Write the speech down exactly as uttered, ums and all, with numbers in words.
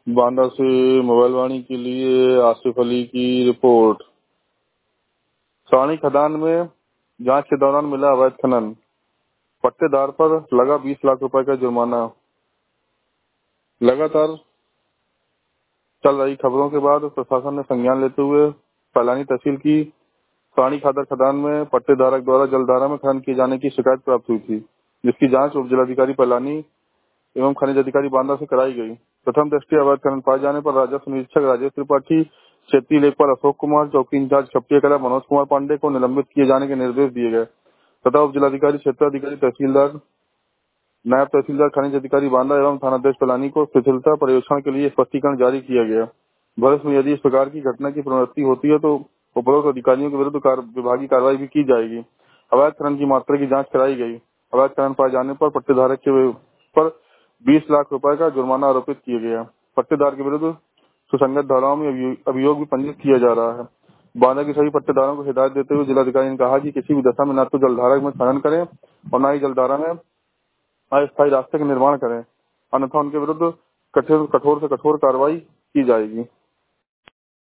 बांदा से मोबाइल वाणी के लिए आसिफ अली की रिपोर्ट। सारणी खदान में जांच के दौरान मिला अवैध खनन, पट्टेदार पर लगा बीस लाख रुपए का जुर्माना। लगातार चल रही खबरों के बाद प्रशासन ने संज्ञान लेते हुए पैलानी तहसील की सारणी खादर खदान में पट्टेधारक द्वारा जलधारा में खनन किए जाने की शिकायत प्राप्त हुई थी, जिसकी जांच उप जिलाधिकारी पैलानी एवं खनिज अधिकारी बांदा से कराई गई। प्रथम दृष्टया अवैध खनन पाए जाने पर राजस्व निरीक्षक राजेश त्रिपाठी, क्षेत्रीय लेखपाल अशोक कुमार, चौकी इंचार्ज खपटिया कला मनोज कुमार पांडे को निलंबित किए जाने के निर्देश दिए गए तथा उप जिलाधिकारी, क्षेत्राधिकारी, तहसीलदार, नायब तहसीलदार, खनिज अधिकारी बांदा एवं थानाध्यक्ष पैलानी को शिथिलता पर्यवेक्षण के लिए स्पष्टीकरण जारी किया गया। भविष्य में यदि इस प्रकार की घटना की पुनरावृत्ति होती है तो उपरोक्त अधिकारियों के विरुद्ध कार, विभागीय कार्रवाई भी की जाएगी। अवैध खनन की मात्रा की जांच कराई गई। अवैध खनन पाए जाने पर पट्टेधारक के पर बीस लाख रुपए का जुर्माना आरोपित किया गया। पट्टेदार के विरुद्ध सुसंगत धाराओं में अभियो- अभियोग भी पंजीकृत किया जा रहा है। बांदा के सभी पट्टेदारों को हिदायत देते हुए जिलाधिकारी ने कहा कि किसी भी दशा में न तो जलधारा में खनन करें और न ही जलधारा में अस्थायी रास्ते का निर्माण करें, अन्यथा उनके विरुद्ध कठोर कठोर से कठोर कार्रवाई की जाएगी।